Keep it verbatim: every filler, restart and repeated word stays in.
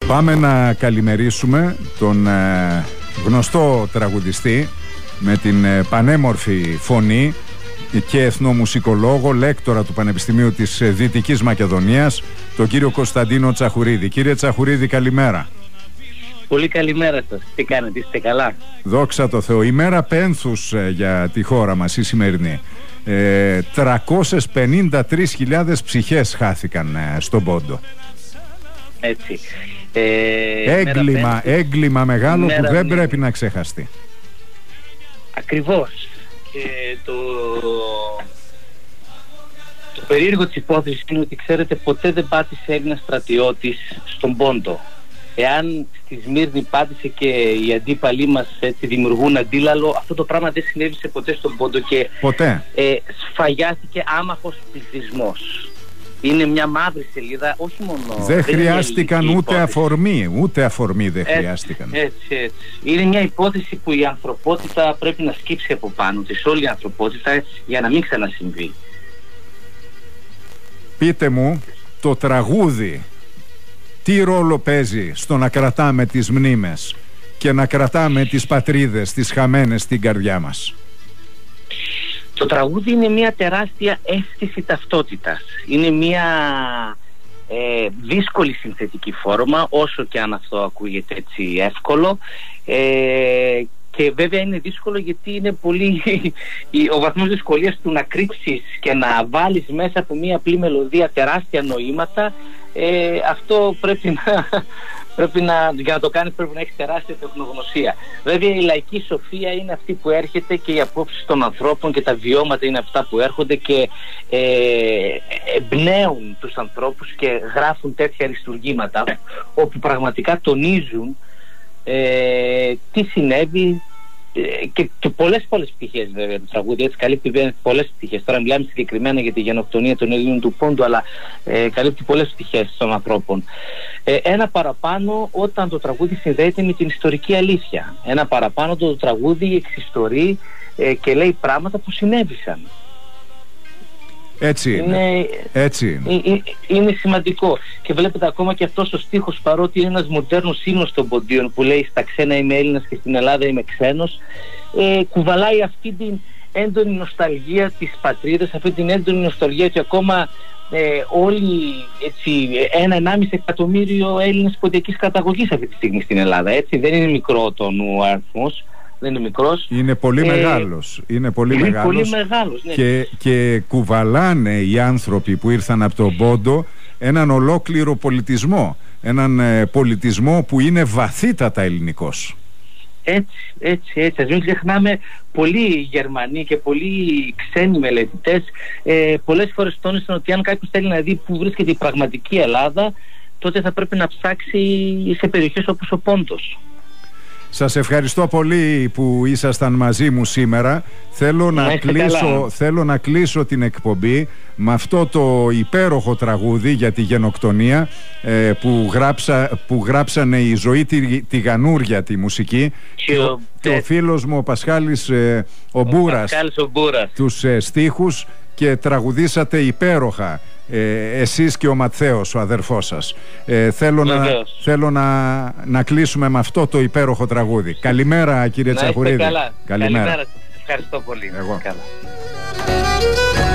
Πάμε να καλημερίσουμε τον ε, γνωστό τραγουδιστή με την ε, πανέμορφη φωνή και εθνομουσικολόγο, λέκτορα του Πανεπιστημίου της Δυτικής Μακεδονίας, τον κύριο Κωνσταντίνο Τσαχουρίδη. Κύριε Τσαχουρίδη, καλημέρα. Πολύ καλημέρα σας. Τι κάνετε, είστε καλά? Δόξα τω Θεώ. Ημέρα πένθους ε, για τη χώρα μας η σημερινή. Ε, τριακόσιες πενήντα τρεις χιλιάδες ψυχές χάθηκαν ε, στον Πόντο. Έτσι. Ε, έγκλημα, έγκλημα μεγάλο που δεν ναι. πρέπει να ξεχαστεί. Ακριβώς. Και το, το περίεργο της υπόθεσης είναι ότι, ξέρετε, ποτέ δεν πάτησε Έλληνας στρατιώτης στον Πόντο. Εάν στη Σμύρνη πάτησε και οι αντίπαλοι μας έτσι δημιουργούν αντίλαλο, αυτό το πράγμα δεν συνέβησε ποτέ στον Πόντο και ποτέ. Ε, σφαγιάστηκε άμαχος πληθυσμός. Είναι μια μαύρη σελίδα, όχι μόνο... Δεν, δεν χρειάστηκαν ούτε υπόθεση. αφορμή, ούτε αφορμή δεν έτσι, χρειάστηκαν. Έτσι, έτσι. Είναι μια υπόθεση που η ανθρωπότητα πρέπει να σκύψει από πάνω της, όλη η ανθρωπότητα, για να μην ξανασυμβεί. Πείτε μου, το τραγούδι τι ρόλο παίζει στο να κρατάμε τις μνήμες και να κρατάμε τις πατρίδες, τις χαμένες στην καρδιά μας? Το τραγούδι είναι μια τεράστια αίσθηση ταυτότητας. Είναι μια ε, δύσκολη συνθετική φόρμα, όσο και αν αυτό ακούγεται έτσι εύκολο. Ε, και βέβαια είναι δύσκολο γιατί είναι πολύ ο βαθμός δυσκολίας του να κρύψεις και να βάλεις μέσα από μια απλή μελωδία τεράστια νοήματα. Ε, αυτό πρέπει να... Πρέπει να, για να το κάνεις πρέπει να έχεις τεράστια τεχνογνωσία. Βέβαια η λαϊκή σοφία είναι αυτή που έρχεται και οι απόψεις των ανθρώπων και τα βιώματα είναι αυτά που έρχονται και ε, εμπνέουν τους ανθρώπους και γράφουν τέτοια αριστουργήματα όπου πραγματικά τονίζουν ε, τι συνέβη ε, και, και πολλές πολλές πτυχές βέβαια το τραγούδι, έτσι καλύπτει πολλές πτυχές. Τώρα μιλάμε συγκεκριμένα για τη γενοκτονία των Ελλήνων του Πόντου, αλλά ε, καλύπτει πολλές πτυχές των ανθρώπων. Ε, ένα παραπάνω όταν το τραγούδι συνδέεται με την ιστορική αλήθεια. Ένα παραπάνω το τραγούδι εξιστορεί ε, και λέει πράγματα που συνέβησαν. Έτσι είναι. Είναι, Έτσι είναι. είναι. Είναι σημαντικό. Και βλέπετε ακόμα και αυτός ο στίχος, παρότι είναι ένας μοντέρνος ύμνος των Ποντίων που λέει «Στα ξένα είμαι Έλληνας και στην Ελλάδα είμαι ξένος», ε, κουβαλάει αυτή την έντονη νοσταλγία της πατρίδας, αυτή την έντονη νοσταλγία ότι ακόμα ε, όλοι έτσι, ένα ενάμιση εκατομμύριο Έλληνες ποντιακής καταγωγής αυτή τη στιγμή στην Ελλάδα. Έτσι. Δεν είναι μικρό τον ο αριθμός. Δεν είναι μικρός. Είναι πολύ ε, μεγάλος. Είναι πολύ είναι μεγάλος. Πολύ μεγάλος ναι. και, και κουβαλάνε οι άνθρωποι που ήρθαν από τον Πόντο έναν ολόκληρο πολιτισμό. Έναν ε, πολιτισμό που είναι βαθύτατα ελληνικός. Έτσι, έτσι, έτσι. Ας μην ξεχνάμε, πολλοί Γερμανοί και πολλοί ξένοι μελετητές ε, πολλές φορές τόνισαν ότι αν κάποιος θέλει να δει που βρίσκεται η πραγματική Ελλάδα, τότε θα πρέπει να ψάξει σε περιοχές όπως ο Πόντος. Σας ευχαριστώ πολύ που ήσασταν μαζί μου σήμερα. Θέλω να, κλείσω, θέλω να κλείσω την εκπομπή με αυτό το υπέροχο τραγούδι για τη γενοκτονία ε, που, γράψα, που γράψανε η Ζωή τη, τη Γανούρια τη μουσική και ο, και ο φίλος μου ο Πασχάλης ε, ο, ο Μπούρας, ο Μπούρας τους ε, στίχους και τραγουδήσατε υπέροχα. Ε, εσείς και ο Ματθαίος, ο αδερφός σας. Ε, θέλω να, θέλω να, να κλείσουμε με αυτό το υπέροχο τραγούδι. Καλημέρα κύριε Τσαχουρίδη. Καλά. Καλημέρα. Καλημέρα. Ευχαριστώ πολύ. Εγώ. Καλά.